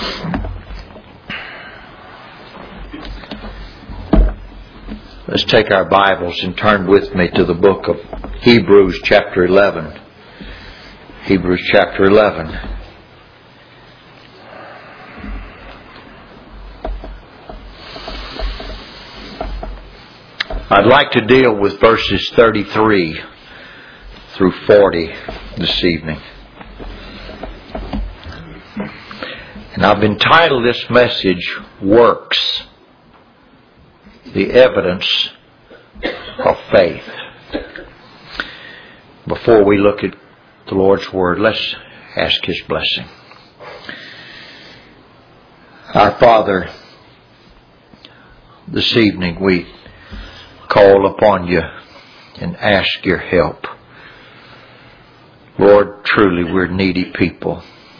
Let's take our Bibles and turn with me to the book of Hebrews chapter 11. Hebrews chapter 11. I'd like to deal with verses 33 through 40 this evening. And I've entitled this message, Works, the Evidence of Faith. Before we look at the Lord's Word, let's ask His blessing. Our Father, this evening we call upon You and ask Your help. Lord, truly we're needy people.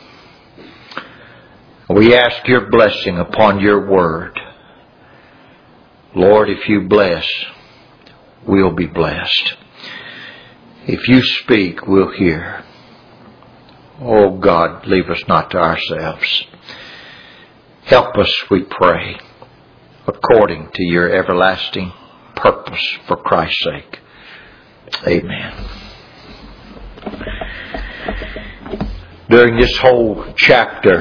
We ask Your blessing upon Your Word. Lord, if You bless, we'll be blessed. If You speak, we'll hear. Oh God, leave us not to ourselves. Help us, we pray, according to Your everlasting purpose for Christ's sake. Amen. During this whole chapter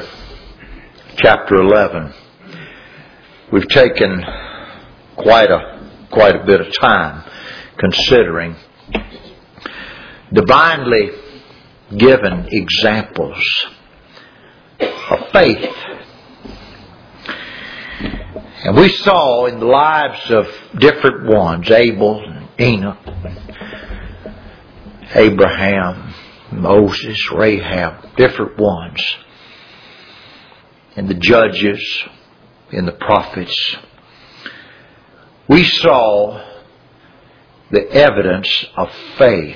11, we've taken quite a bit of time considering divinely given examples of faith. And we saw in the lives of different ones, Abel, and Enoch, Abraham, Moses, Rahab, different ones, and the judges and the prophets. We saw the evidence of faith.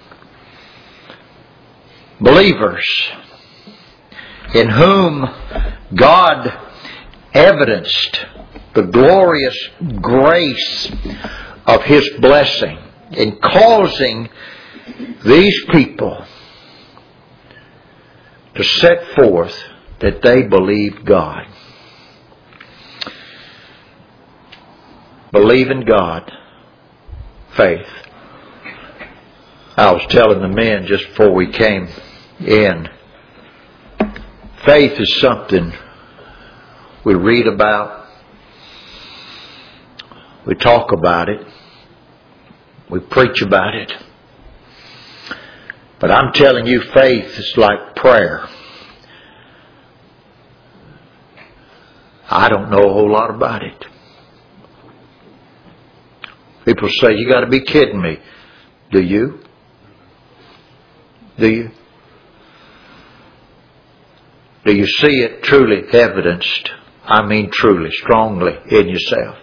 Believers in whom God evidenced the glorious grace of His blessing in causing these people to set forth that they believed God. Believe in God. Faith. I was telling the men just before we came in, faith is something we read about, we talk about it, we preach about it. But I'm telling you, faith is like prayer. I don't know a whole lot about it. People say, you got to be kidding me. Do you? Do you? Do you see it truly evidenced? I mean truly, strongly in yourself.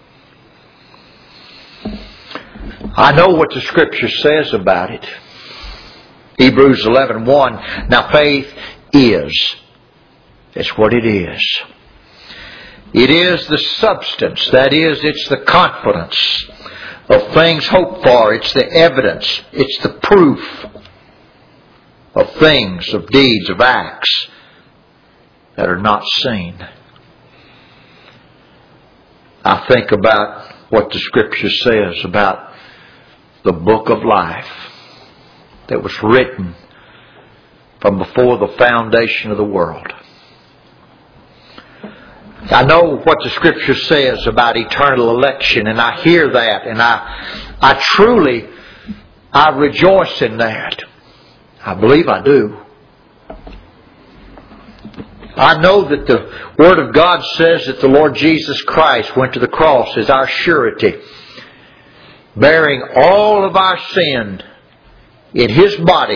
I know what the Scripture says about it. Hebrews 11:1. Now faith is. It's what it is. It is the substance. That is, it's the confidence of things hoped for. It's the evidence. It's the proof of things, of deeds, of acts that are not seen. I think about what the Scripture says about the book of life that was written from before the foundation of the world. I know what the Scripture says about eternal election, and I hear that, and I truly rejoice in that. I believe I do. I know that the Word of God says that the Lord Jesus Christ went to the cross as our surety, bearing all of our sin in His body.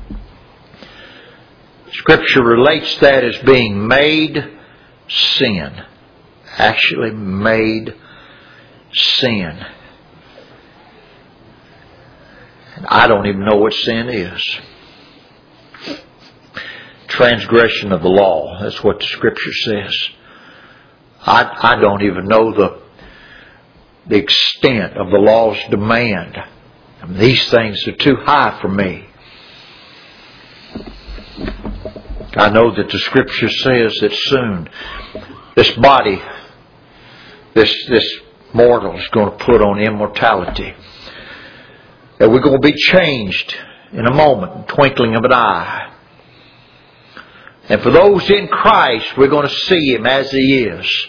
Scripture relates that as being made sin. Actually made sin. And I don't even know what sin is. Transgression of the law. That's what the Scripture says. I don't even know the extent of the law's demand. I mean, these things are too high for me. I know that the Scripture says that soon this body, this mortal is going to put on immortality. That we're going to be changed in a moment, twinkling of an eye. And for those in Christ, we're going to see Him as He is.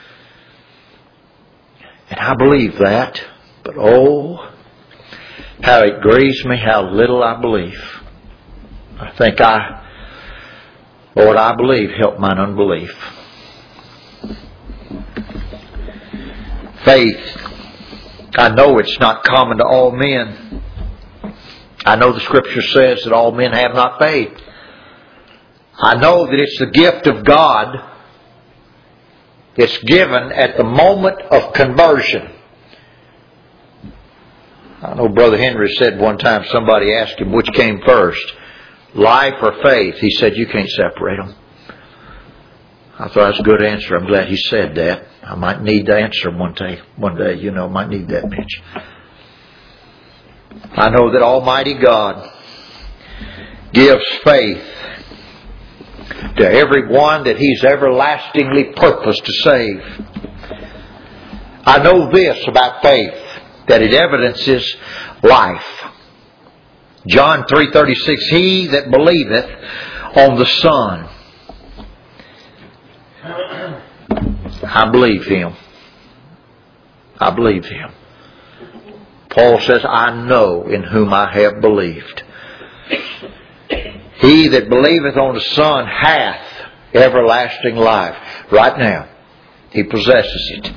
And I believe that. But oh, how it grieves me how little I believe. I think Lord, I believe, help mine unbelief. Faith, I know it's not common to all men. I know the Scripture says that all men have not faith. I know that it's the gift of God. It's given at the moment of conversion. I know Brother Henry said one time, somebody asked him which came first, life or faith. He said, you can't separate them. I thought that's a good answer. I'm glad he said that. I might need to answer one day, might need that pitch. I know that Almighty God gives faith to everyone that He's everlastingly purposed to save. I know this about faith, that it evidences life. John 3:36, he that believeth on the Son. I believe Him. I believe Him. Paul says, I know in whom I have believed. He that believeth on the Son hath everlasting life. Right now, he possesses it.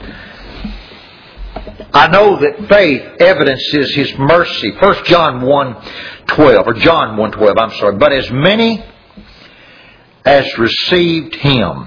I know that faith evidences His mercy. 1 John 1:12, or John 1:12, I'm sorry. But as many as received Him.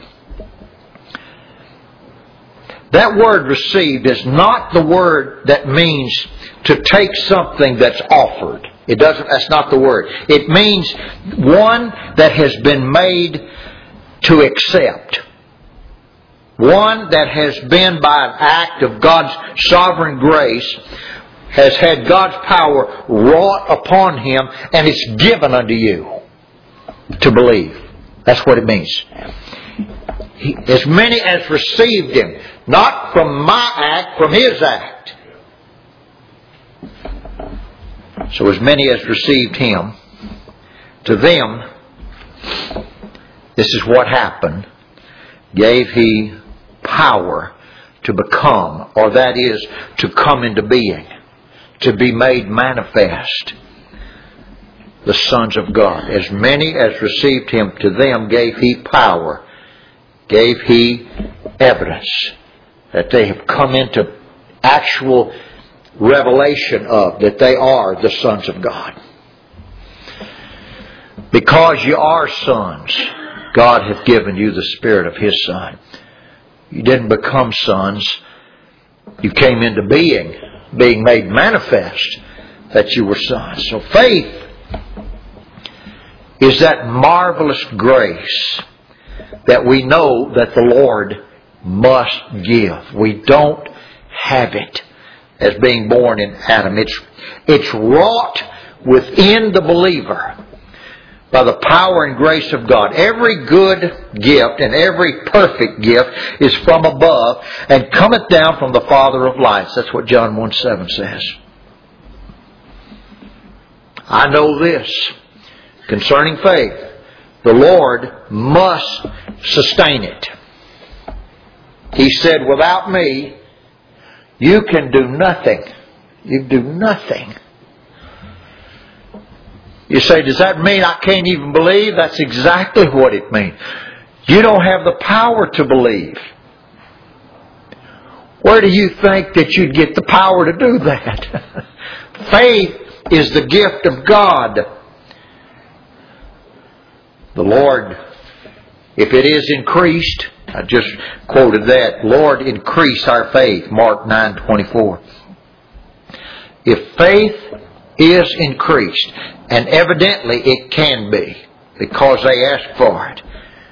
That word received is not the word that means to take something that's offered. That's not the word. It means one that has been made to accept. One that has been, by an act of God's sovereign grace, has had God's power wrought upon him, and it's given unto you to believe. That's what it means. As many as received Him, not from my act, from His act. So as many as received Him, to them, this is what happened, gave He power to become, or that is, to come into being, to be made manifest, the sons of God. As many as received Him, to them gave He power, gave He evidence that they have come into actual revelation of, that they are the sons of God. Because you are sons, God hath given you the Spirit of His Son. You didn't become sons. You came into being made manifest that you were sons. So faith is that marvelous grace that we know that the Lord must give. We don't have it as being born in Adam. It's wrought within the believer by the power and grace of God. Every good gift and every perfect gift is from above and cometh down from the Father of lights. That's what John 1:7 says. I know this concerning faith. The Lord must sustain it. He said, without me, you can do nothing. You do nothing. You say, does that mean I can't even believe? That's exactly what it means. You don't have the power to believe. Where do you think that you'd get the power to do that? Faith is the gift of God. The Lord, if it is increased, I just quoted that, Lord, increase our faith, Mark 9:24. If faith is increased, and evidently it can be, because they ask for it.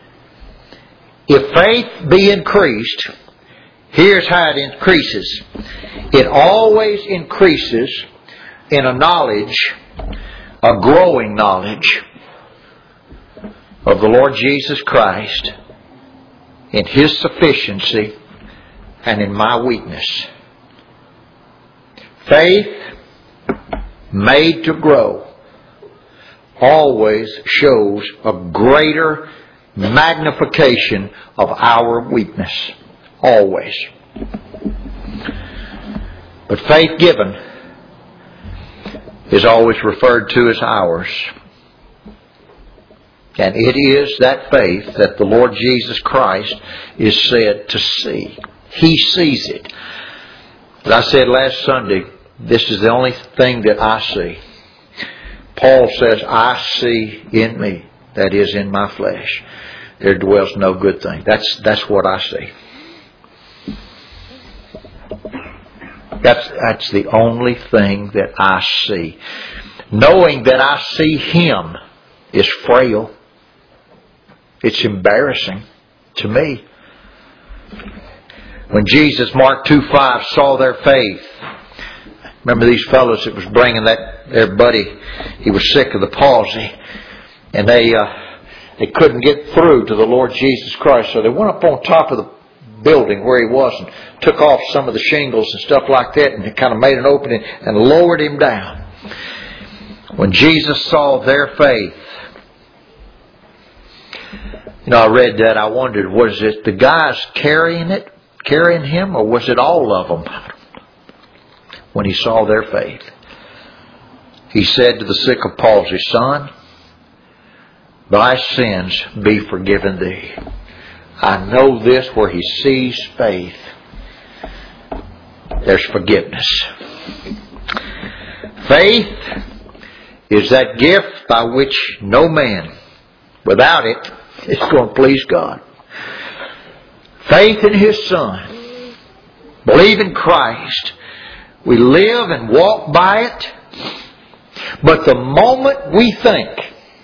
If faith be increased, here's how it increases. It always increases in a knowledge, a growing knowledge of the Lord Jesus Christ in His sufficiency and in my weakness. Faith made to grow always shows a greater magnification of our weakness. Always. But faith given is always referred to as ours. And it is that faith that the Lord Jesus Christ is said to see. He sees it. As I said last Sunday, this is the only thing that I see. Paul says, I see in me, that is in my flesh, there dwells no good thing. That's what I see. That's the only thing that I see. Knowing that I see Him is frail. It's embarrassing to me. When Jesus, Mark 2:5, saw their faith. Remember these fellows that was bringing their buddy, he was sick of the palsy. And they couldn't get through to the Lord Jesus Christ. So they went up on top of the building where he was and took off some of the shingles and stuff like that, and it kind of made an opening and lowered him down. When Jesus saw their faith, I read that, I wondered, was it the guys carrying him, or was it all of them? When he saw their faith, he said to the sick of palsy, Son, thy sins be forgiven thee. I know this, where he sees faith, there's forgiveness. Faith is that gift by which no man, without it, is going to please God. Faith in His Son. Believe in Christ. We live and walk by it. But the moment we think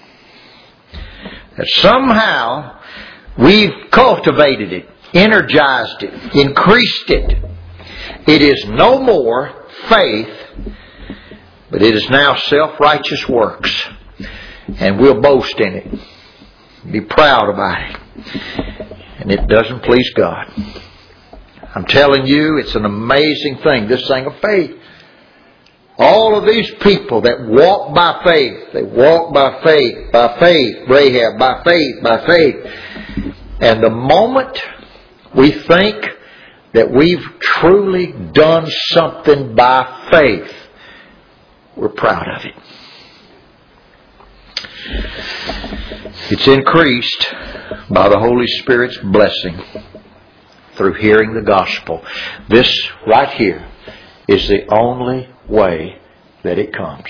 that somehow we've cultivated it, energized it, increased it, it is no more faith, but it is now self-righteous works. And we'll boast in it. Be proud about it. And it doesn't please God. I'm telling you, it's an amazing thing, this thing of faith. All of these people that walk by faith, they walk by faith, Rahab, by faith. And the moment we think that we've truly done something by faith, we're proud of it. It's increased by the Holy Spirit's blessing through hearing the gospel. This right here is the only way that it comes.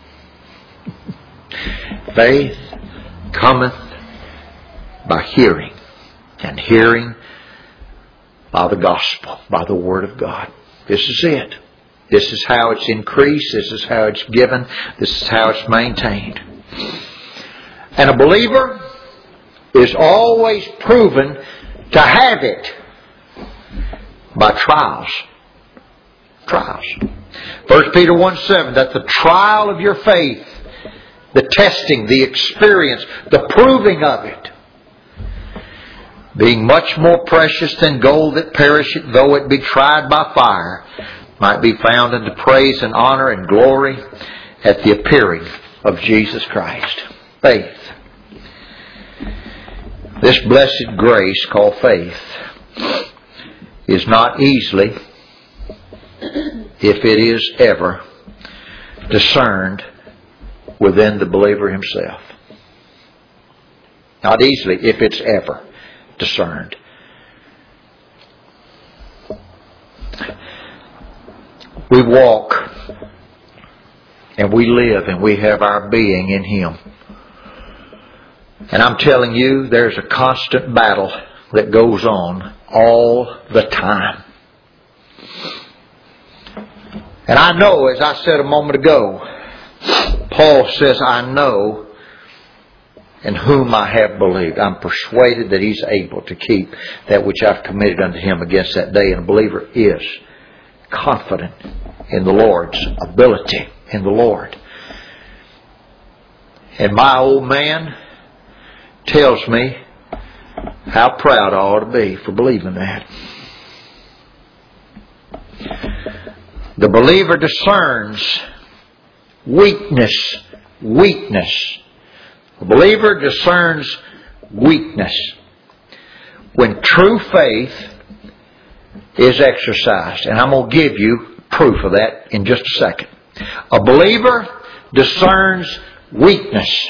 Faith cometh by hearing, and hearing by the gospel, by the Word of God. This is it. This is how it's increased. This is how it's given. This is how it's maintained. And a believer is always proven to have it by trials. Trials. 1 Peter 1:7, that the trial of your faith, the testing, the experience, the proving of it, being much more precious than gold that perisheth, though it be tried by fire, might be found unto praise and honor and glory at the appearing of Jesus Christ. Faith. This blessed grace called faith is not easily, if it is ever, discerned within the believer himself. Not easily, if it's ever discerned. We walk and we live and we have our being in Him. And I'm telling you, there's a constant battle that goes on all the time. And I know, as I said a moment ago, Paul says, I know in whom I have believed. I'm persuaded that He's able to keep that which I've committed unto Him against that day. And a believer is confident in the Lord's ability in the Lord. And my old man tells me how proud I ought to be for believing that. The believer discerns weakness. Weakness. The believer discerns weakness when true faith is exercised. And I'm going to give you proof of that in just a second. A believer discerns weakness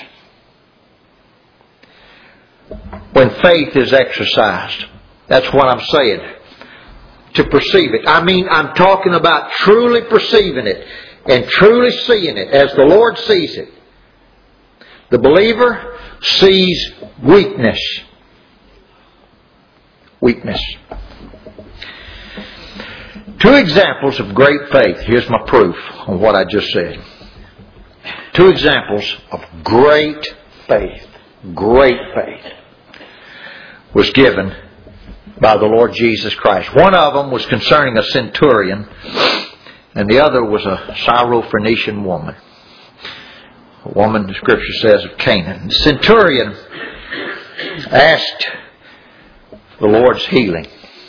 when faith is exercised. That's what I'm saying. To perceive it. I mean, I'm talking about truly perceiving it and truly seeing it as the Lord sees it. The believer sees weakness. Weakness. Two examples of great faith. Here's my proof on what I just said. Two examples of great faith. Great faith was given by the Lord Jesus Christ. One of them was concerning a centurion, and the other was a Syrophoenician woman. A woman, the Scripture says, of Canaan. The centurion asked the Lord's healing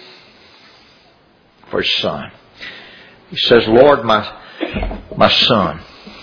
for his son. He says, Lord, my son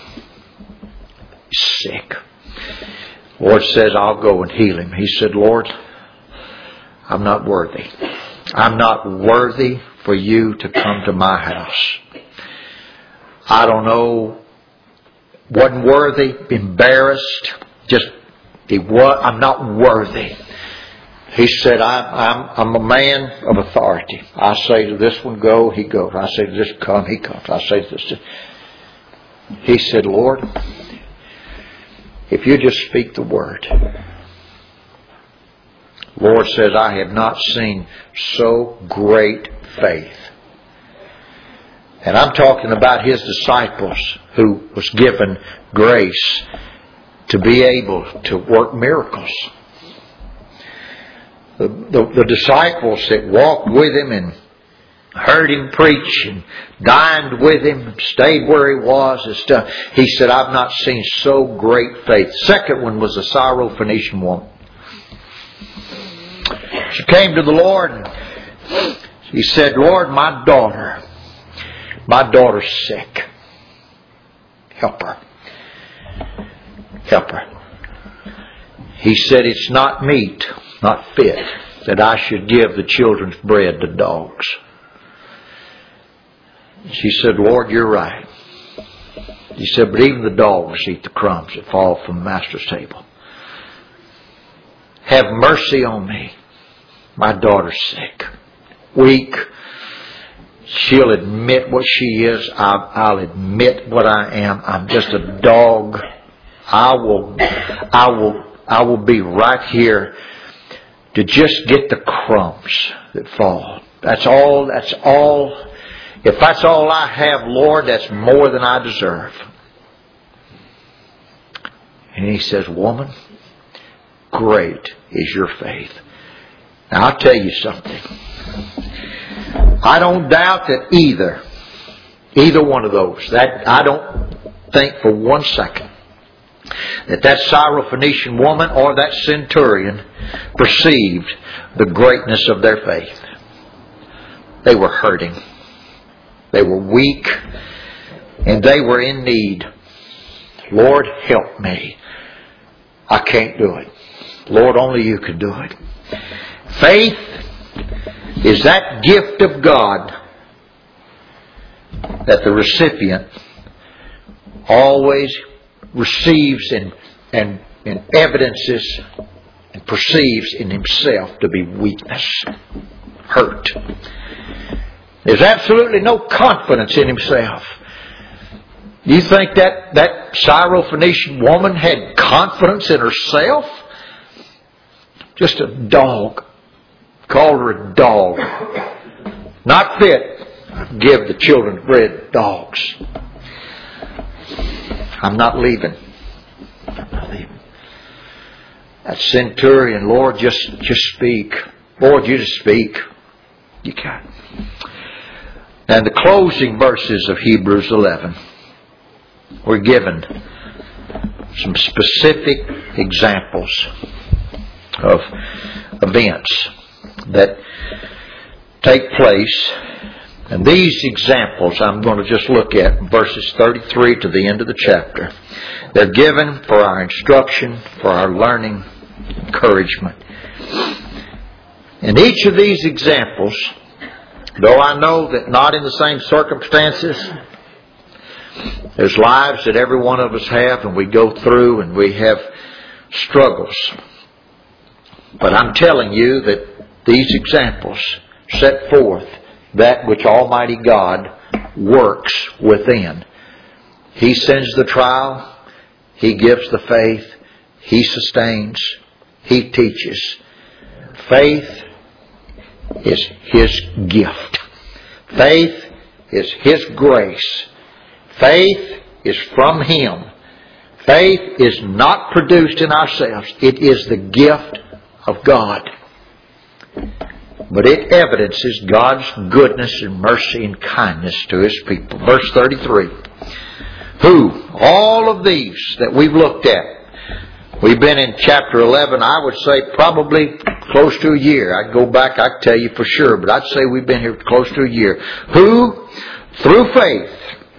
is sick. The Lord says, I'll go and heal him. He said, Lord, I'm not worthy. I'm not worthy for you to come to my house. I don't know, wasn't worthy, embarrassed, I'm not worthy. He said, I'm a man of authority. I say to this one, go, he goes. I say to this, come, he comes. I say to this. He said, Lord, if you just speak the word. Lord says, I have not seen so great faith. And I'm talking about His disciples who was given grace to be able to work miracles. The disciples that walked with Him and heard Him preach and dined with Him, stayed where He was and stuff. He said, I've not seen so great faith. Second one was a Syrophoenician woman. She came to the Lord and she said, Lord, my daughter's sick. Help her. Help her. He said, it's not meet, not fit, that I should give the children's bread to dogs. She said, Lord, you're right. He said, but even the dogs eat the crumbs that fall from the Master's table. Have mercy on me. My daughter's sick. Weak. She'll admit what she is. I'll admit what I am. I'm just a dog. I will be right here to just get the crumbs that fall. That's all. If that's all I have, Lord, that's more than I deserve. And He says, woman, great is your faith. Now I'll tell you something. I don't doubt that either one of those, that I don't think for one second that Syrophoenician woman or that centurion perceived the greatness of their faith. They were hurting. They were weak. And they were in need. Lord, help me. I can't do it. Lord, only you can do it. Faith is that gift of God that the recipient always receives and evidences and perceives in himself to be weakness, hurt. There's absolutely no confidence in himself. You think that Syrophoenician woman had confidence in herself? Just a dog. Called her a dog. Not fit. Give the children bread, dogs. I'm not leaving. I'm not leaving. That centurion, Lord, just speak. Lord, you just speak. You can. And the closing verses of Hebrews 11 were given some specific examples of events that take place. And these examples I'm going to just look at in verses 33 to the end of the chapter. They're given for our instruction, for our learning, encouragement. In each of these examples, though I know that not in the same circumstances, there's lives that every one of us have, and we go through and we have struggles. But I'm telling you that these examples set forth that which Almighty God works within. He sends the trial. He gives the faith. He sustains. He teaches. Faith is His gift. Faith is His grace. Faith is from Him. Faith is not produced in ourselves. It is the gift of God. But it evidences God's goodness and mercy and kindness to His people. Verse 33. Who, all of these that we've looked at, we've been in chapter 11, I would say probably close to a year. I'd go back, I'd tell you for sure, but I'd say we've been here close to a year. Who, through faith,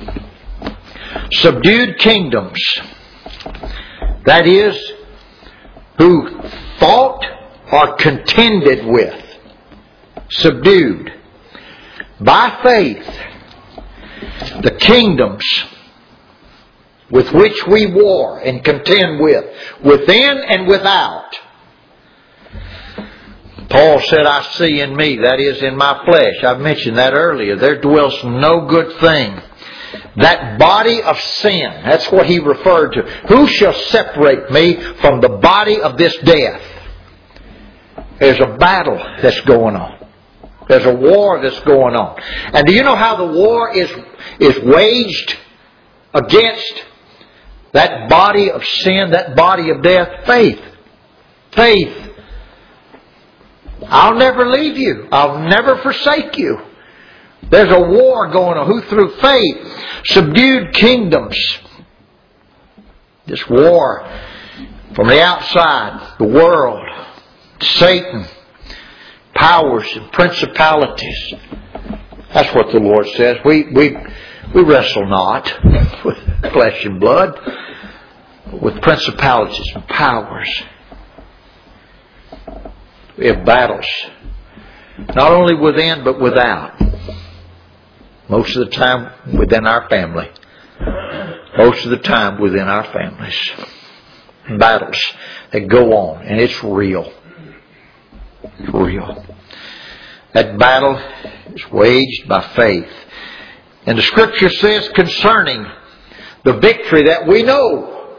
subdued kingdoms. That is, who fought or contended with. Subdued. By faith, the kingdoms with which we war and contend with, within and without. Paul said, I see in me, that is in my flesh. I've mentioned that earlier. There dwells no good thing. That body of sin, that's what he referred to. Who shall separate me from the body of this death? There's a battle that's going on. There's a war that's going on. And do you know how the war is waged against that body of sin, that body of death? Faith. Faith. I'll never leave you. I'll never forsake you. There's a war going on. Who through faith subdued kingdoms. This war from the outside, the world, Satan, powers and principalities. That's what the Lord says. We wrestle not with flesh and blood, but with principalities and powers. We have battles, not only within but without. Most of the time within our family. Most of the time within our families. Battles that go on, and it's real. It's real. That battle is waged by faith. And the Scripture says concerning the victory that we know,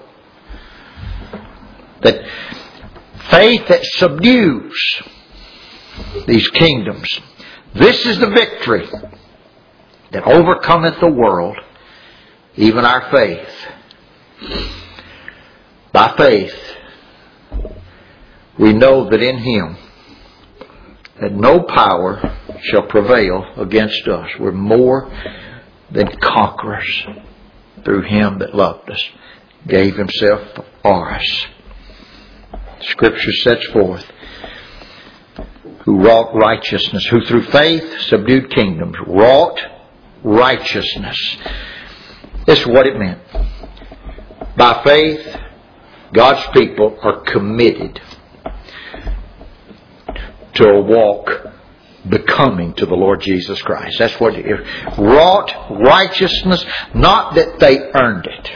that faith that subdues these kingdoms. This is the victory that overcometh the world, even our faith. By faith, we know that in Him, that no power shall prevail against us. We're more than conquerors through Him that loved us, gave Himself for us. Scripture sets forth, who wrought righteousness, who through faith subdued kingdoms, wrought righteousness. This is what it meant. By faith, God's people are committed to a walk becoming to the Lord Jesus Christ. That's what it is. Wrought righteousness, not that they earned it.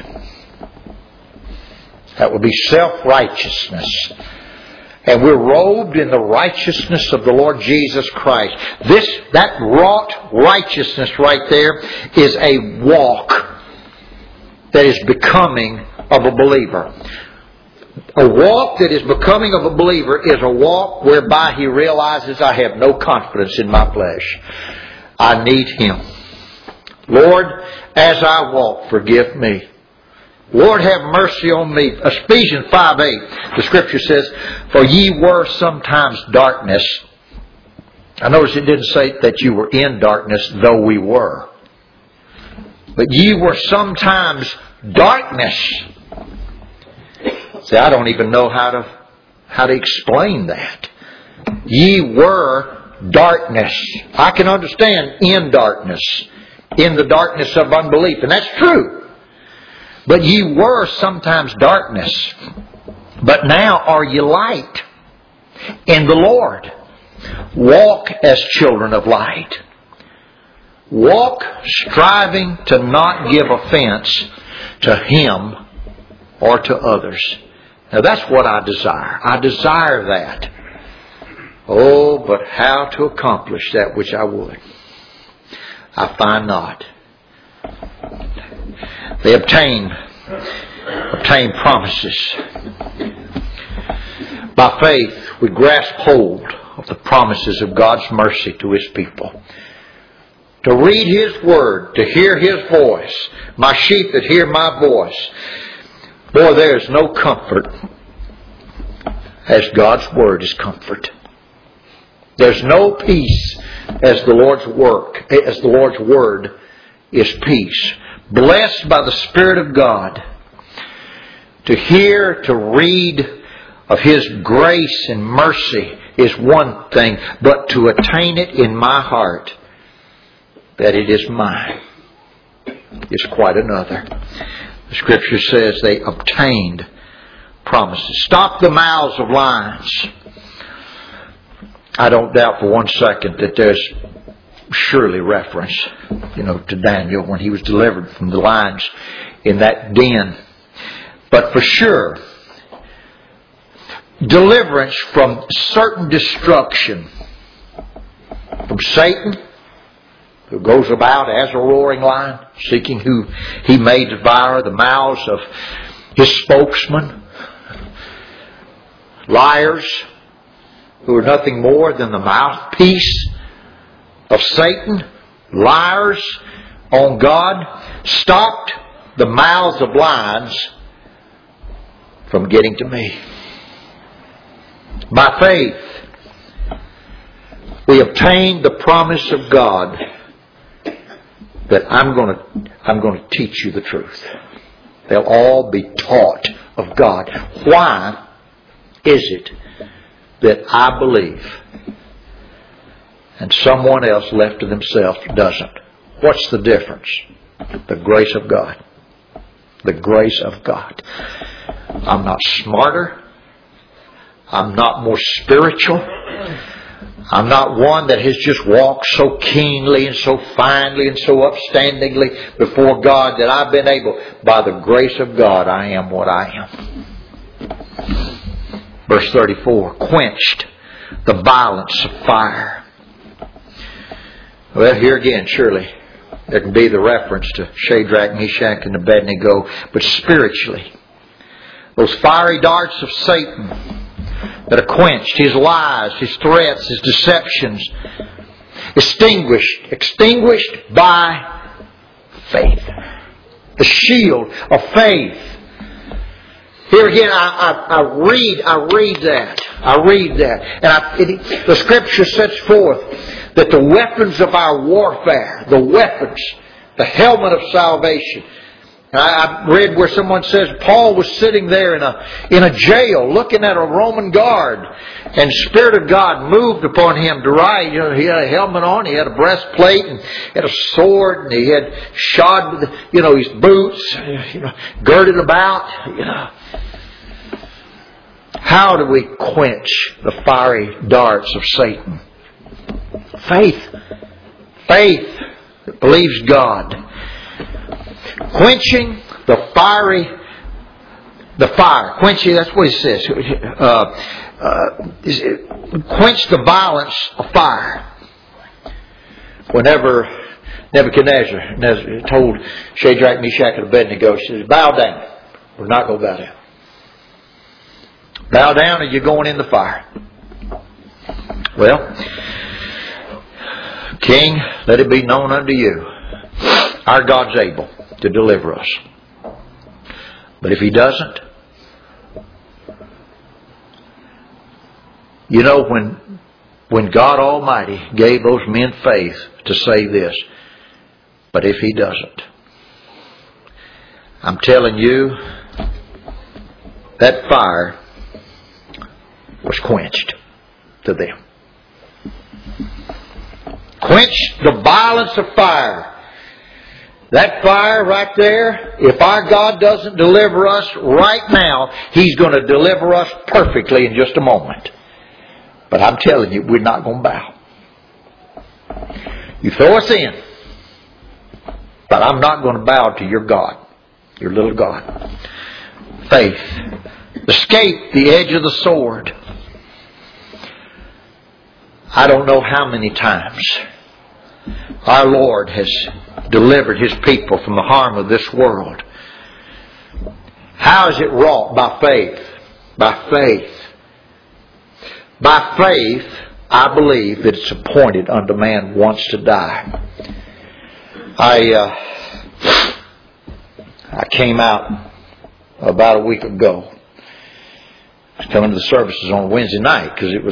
That would be self-righteousness. And we're robed in the righteousness of the Lord Jesus Christ. That wrought righteousness right there is a walk that is becoming of a believer. A walk that is becoming of a believer is a walk whereby he realizes, I have no confidence in my flesh. I need Him. Lord, as I walk, forgive me. Lord, have mercy on me. Ephesians 5:8, the Scripture says, for ye were sometimes darkness. I notice it didn't say that you were in darkness, though we were. But ye were sometimes darkness. See, I don't even know how how to explain that. Ye were darkness. I can understand in darkness, in the darkness of unbelief, and that's true. But ye were sometimes darkness. But now are ye light in the Lord. Walk as children of light. Walk striving to not give offense to Him or to others. Now that's what I desire. I desire that. Oh, but how to accomplish that which I would, I find not. They obtain promises. By faith, we grasp hold of the promises of God's mercy to His people. To read His Word, to hear His voice. My sheep that hear my voice. Boy, there is no comfort as God's Word is comfort. There's no peace as the Lord's work, as the Lord's Word is peace. Blessed by the Spirit of God to hear, to read of His grace and mercy is one thing, but to attain it in my heart, that it is mine, is quite another. The Scripture says they obtained promises. Stop the mouths of lions. I don't doubt for one second that there's surely reference, to Daniel when he was delivered from the lions in that den. But for sure, deliverance from certain destruction from Satan, who goes about as a roaring lion, seeking who he may devour, the mouths of his spokesman, liars who are nothing more than the mouthpiece of Satan, liars on God, stopped the mouths of lions from getting to me. By faith, we obtained the promise of God that I'm going to teach you the truth. They'll all be taught of God. Why is it that I believe and someone else left to themselves doesn't? What's the difference? The grace of God. The grace of God. I'm not smarter. I'm not more spiritual. I'm not one that has just walked so keenly and so finely and so upstandingly before God that I've been able, by the grace of God, I am what I am. Verse 34, quenched the violence of fire. Well, here again, surely, there can be the reference to Shadrach, Meshach, and Abednego, but spiritually, those fiery darts of Satan that are quenched, his lies, his threats, his deceptions, extinguished by faith. The shield of faith. Here again, I read that. And the Scripture sets forth that the weapons of our warfare, the helmet of salvation. And I read where someone says Paul was sitting there in a jail looking at a Roman guard, and the Spirit of God moved upon him to write. He had a helmet on, he had a breastplate, and he had a sword, and he had shod with his boots, girded about. How do we quench the fiery darts of Satan? Faith that believes God. Quenching the fire. Quenching, that's what he says. Quench the violence of fire. Whenever Nebuchadnezzar told Shadrach, Meshach, and Abednego, he says, bow down. We're not going to bow down. Bow down or you're going in the fire. Well, King, let it be known unto you, our God's able to deliver us. But if He doesn't, when God Almighty gave those men faith to say this, but if He doesn't, I'm telling you, that fire was quenched to them. Quenched the violence of fire. That fire right there, if our God doesn't deliver us right now, He's going to deliver us perfectly in just a moment. But I'm telling you, we're not going to bow. You throw us in, but I'm not going to bow to your God, your little God. Faith. Escape the edge of the sword. I don't know how many times our Lord has delivered His people from the harm of this world. How is it wrought? By faith. By faith. By faith, I believe that it's appointed unto man once to die. I came out about a week ago. I was coming to the services on Wednesday night because it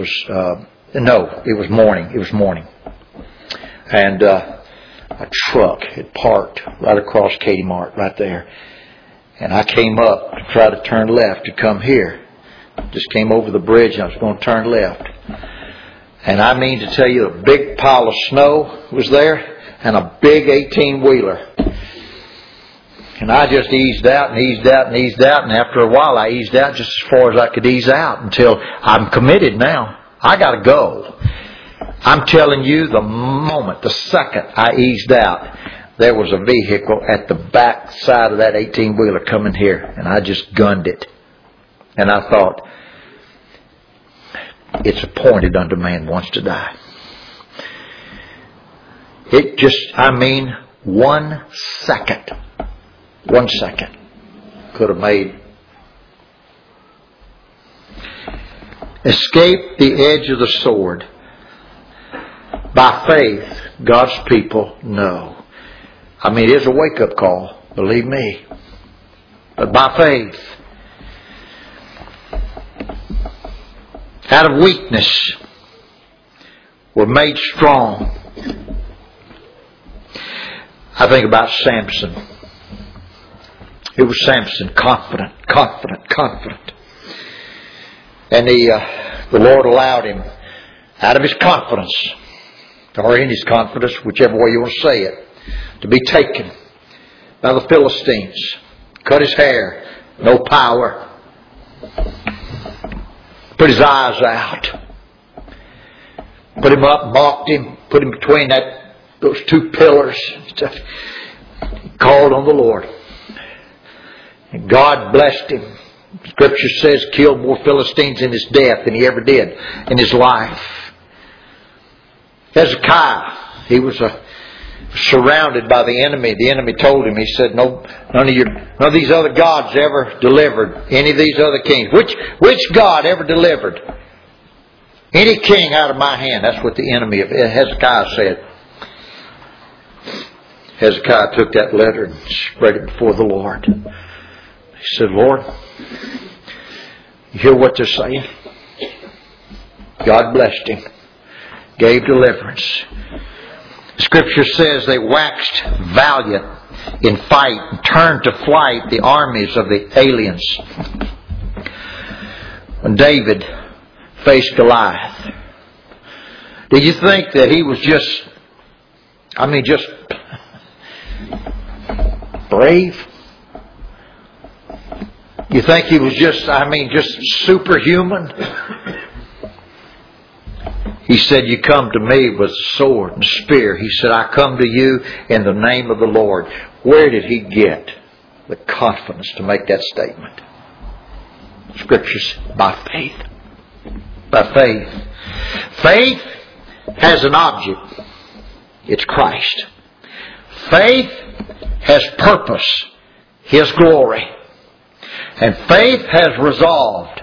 was morning. And a truck had parked right across Katy Mart, right there. And I came up to try to turn left to come here. Just came over the bridge and I was going to turn left. And I mean to tell you, a big pile of snow was there and a big 18-wheeler. And I just eased out. And after a while I eased out just as far as I could ease out until I'm committed now. I got to go. I'm telling you, the second I eased out, there was a vehicle at the back side of that 18-wheeler coming here. And I just gunned it. And I thought, it's appointed unto man once to die. It just, 1 second. 1 second could have made. Escape the edge of the sword. By faith, God's people know. It's a wake-up call, believe me. But by faith, out of weakness, we're made strong. I think about Samson. It was Samson, confident. And the Lord allowed him, out of his confidence, or in his confidence, whichever way you want to say it, to be taken by the Philistines. Cut his hair, no power. Put his eyes out. Put him up, mocked him, put him between those two pillars. He called on the Lord. And God blessed him. Scripture says killed more Philistines in his death than he ever did in his life. Hezekiah, he was surrounded by the enemy. The enemy told him, he said, none of these other gods ever delivered any of these other kings. Which God ever delivered any king out of my hand? That's what the enemy of Hezekiah said. Hezekiah took that letter and spread it before the Lord. He said, Lord, you hear what they're saying? God blessed him. Gave deliverance. Scripture says they waxed valiant in fight and turned to flight the armies of the aliens. When David faced Goliath, did you think that he was just brave? You think he was just superhuman? He said, you come to me with sword and spear. He said, I come to you in the name of the Lord. Where did he get the confidence to make that statement? Scriptures, by faith. By faith. Faith has an object. It's Christ. Faith has purpose. His glory. And faith has resolve.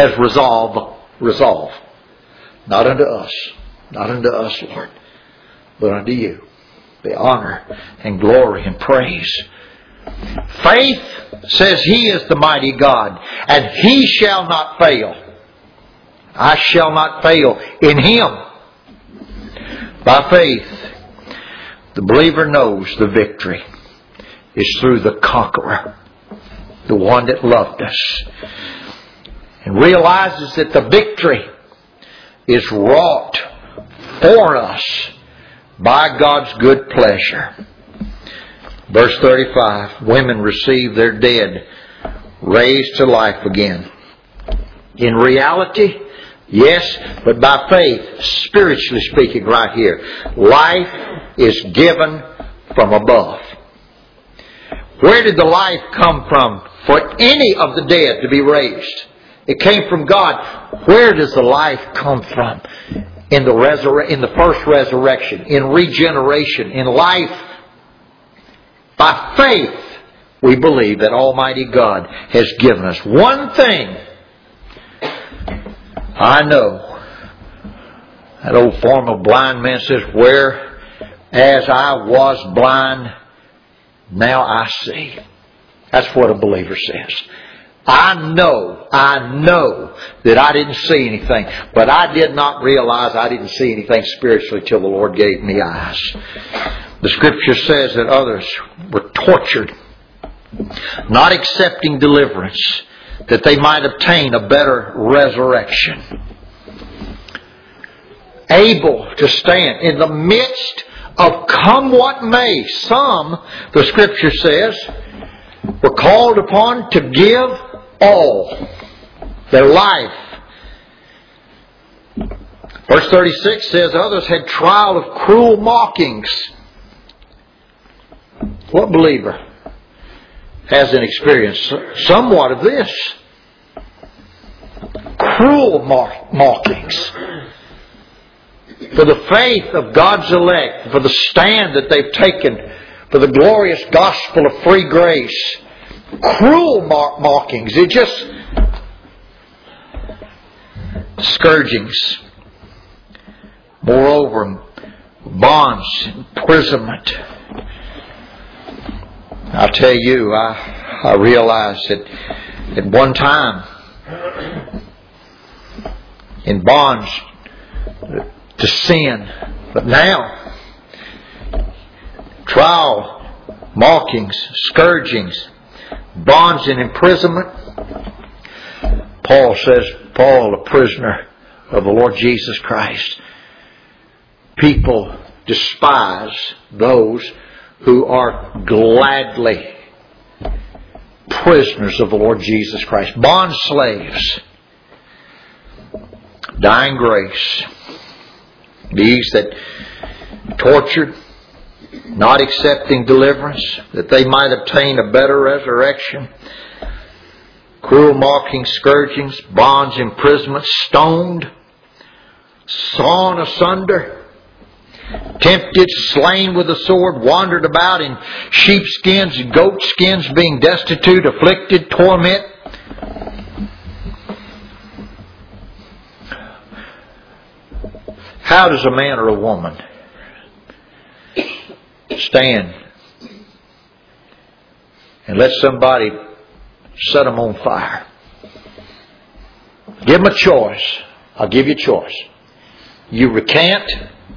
Not unto us, Lord, but unto you. The honor and glory and praise. Faith says He is the mighty God, and He shall not fail. I shall not fail in Him. By faith, the believer knows the victory is through the conqueror, the one that loved us. and realizes that the victory is wrought for us by God's good pleasure. Verse 35, women receive their dead raised to life again. In reality, yes, but by faith, spiritually speaking right here, life is given from above. Where did the life come from for any of the dead to be raised? It came from God. Where does the life come from? In the first resurrection, in regeneration, in life. By faith, we believe that Almighty God has given us one thing. I know. That old form of blind man says, whereas I was blind, now I see. That's what a believer says. I know that I didn't see anything, but I did not realize I didn't see anything spiritually till the Lord gave me eyes. The Scripture says that others were tortured, not accepting deliverance, that they might obtain a better resurrection. Able to stand in the midst of come what may. Some, the Scripture says, were called upon to give all their life. Verse 36 says, others had trial of cruel mockings. What believer hasn't experienced somewhat of this? Cruel mockings. For the faith of God's elect, for the stand that they've taken, for the glorious gospel of free grace. Cruel mockings. It just scourgings. Moreover, bonds, imprisonment. I'll tell you, I realized that at one time in bonds to sin, but now trial, mockings, scourgings, bonds and imprisonment. Paul says, Paul, a prisoner of the Lord Jesus Christ. People despise those who are gladly prisoners of the Lord Jesus Christ. Bond slaves. Dying grace. These that tortured, not accepting deliverance, that they might obtain a better resurrection. Cruel mockings, scourgings, bonds, imprisonment, stoned, sawn asunder, tempted, slain with a sword, wandered about in sheepskins and goatskins, being destitute, afflicted, torment. How does a man or a woman stand and let somebody set them on fire? Give them a choice. I'll give you a choice. You recant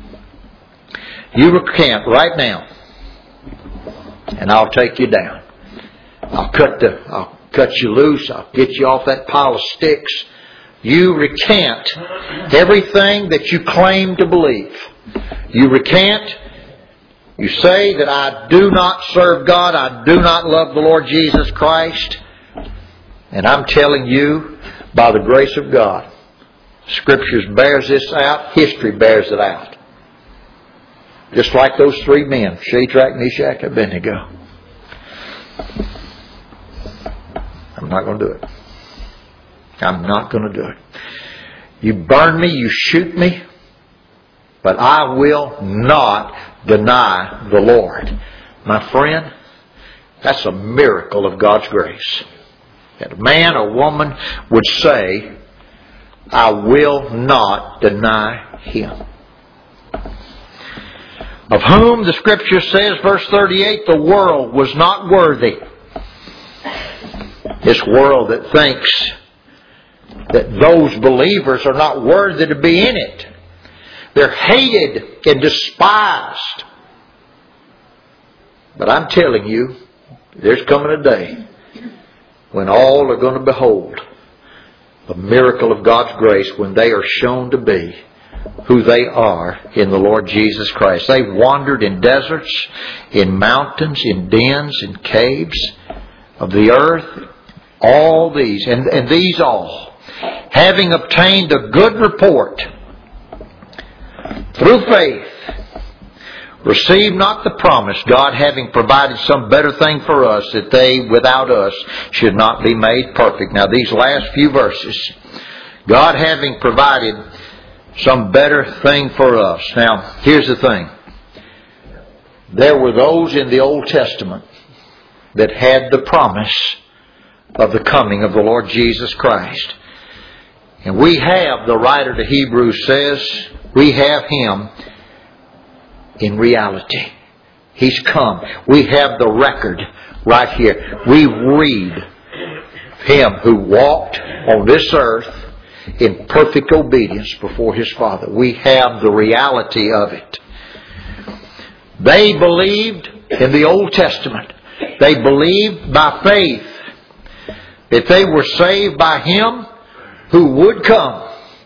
right now, and I'll take you down. I'll cut you loose. I'll get you off that pile of sticks. You recant everything that you claim to believe. You recant. You say that I do not serve God. I do not love the Lord Jesus Christ. And I'm telling you, by the grace of God, Scriptures bears this out. History bears it out. Just like those three men, Shadrach, Meshach, and Abednego. I'm not going to do it. I'm not going to do it. You burn me, you shoot me, but I will not deny the Lord. My friend, that's a miracle of God's grace. That a man or woman would say, I will not deny Him. Of whom the Scripture says, verse 38, the world was not worthy. This world that thinks that those believers are not worthy to be in it. They're hated and despised. But I'm telling you, there's coming a day when all are going to behold a miracle of God's grace when they are shown to be who they are in the Lord Jesus Christ. They wandered in deserts, in mountains, in dens, in caves of the earth. All these, and these all, having obtained a good report through faith, receive not the promise, God having provided some better thing for us, that they without us should not be made perfect. Now these last few verses, God having provided some better thing for us. Now here's the thing. There were those in the Old Testament that had the promise of the coming of the Lord Jesus Christ. And we have, the writer to Hebrews says, we have Him in reality. He's come. We have the record right here. We read Him who walked on this earth in perfect obedience before His Father. We have the reality of it. They believed in the Old Testament. They believed by faith that they were saved by Him who would come.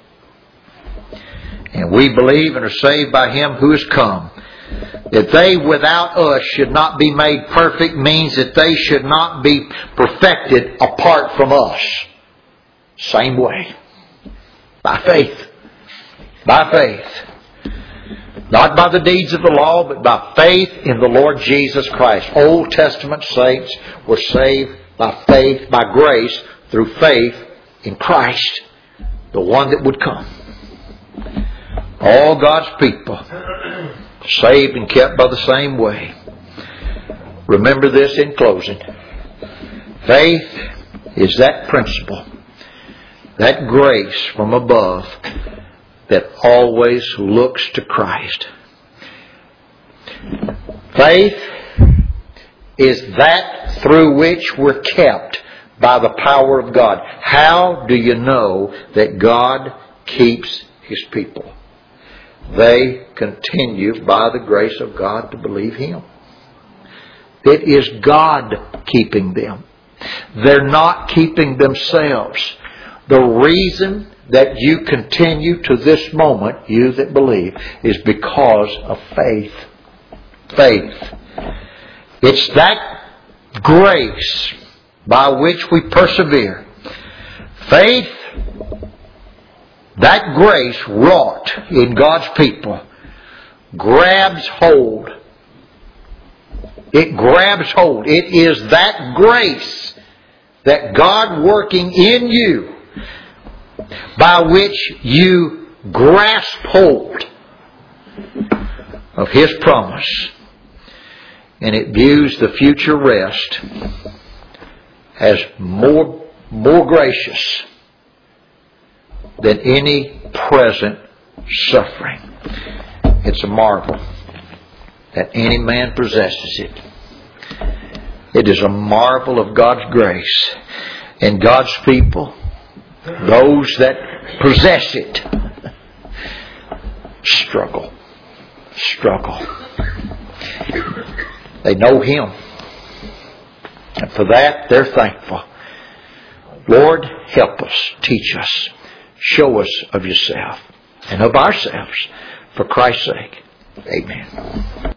And we believe and are saved by Him who has come. That they without us should not be made perfect means that they should not be perfected apart from us. Same way. By faith. By faith. Not by the deeds of the law, but by faith in the Lord Jesus Christ. Old Testament saints were saved by faith, by grace, through faith in Christ, the one that would come. All God's people saved and kept by the same way. Remember this in closing. Faith is that principle, that grace from above that always looks to Christ. Faith is that through which we're kept by the power of God. How do you know that God keeps His people? They continue by the grace of God to believe Him. It is God keeping them. They're not keeping themselves. The reason that you continue to this moment, you that believe, is because of faith. Faith. It's that grace by which we persevere. Faith, that grace wrought in God's people, grabs hold. It grabs hold. It is that grace that God working in you by which you grasp hold of His promise. And it views the future rest as more gracious than any present suffering. It's a marvel that any man possesses it. It is a marvel of God's grace. And God's people, those that possess it, struggle. They know Him. And for that, they're thankful. Lord, help us, teach us, show us of Yourself and of ourselves for Christ's sake. Amen.